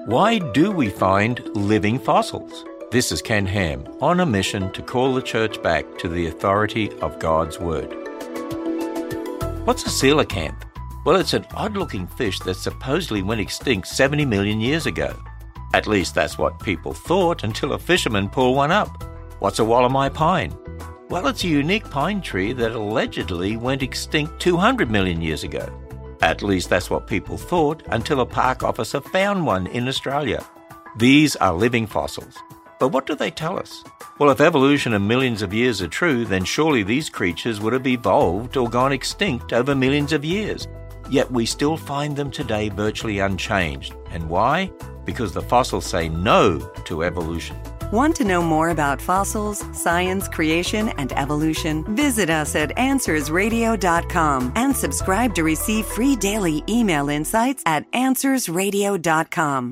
Why do we find living fossils? This is Ken Ham on a mission to call the church back to the authority of God's Word. What's a coelacanth? Well, it's an odd-looking fish that supposedly went extinct 70 million years ago. At least that's what people thought until a fisherman pulled one up. What's a Wollemi pine? Well, it's a unique pine tree that allegedly went extinct 200 million years ago. At least that's what people thought until a park officer found one in Australia. These are living fossils. But what do they tell us? Well, if evolution and millions of years are true, then surely these creatures would have evolved or gone extinct over millions of years. Yet we still find them today virtually unchanged. And why? Because the fossils say no to evolution. Want to know more about fossils, science, creation, and evolution? Visit us at AnswersRadio.com and subscribe to receive free daily email insights at AnswersRadio.com.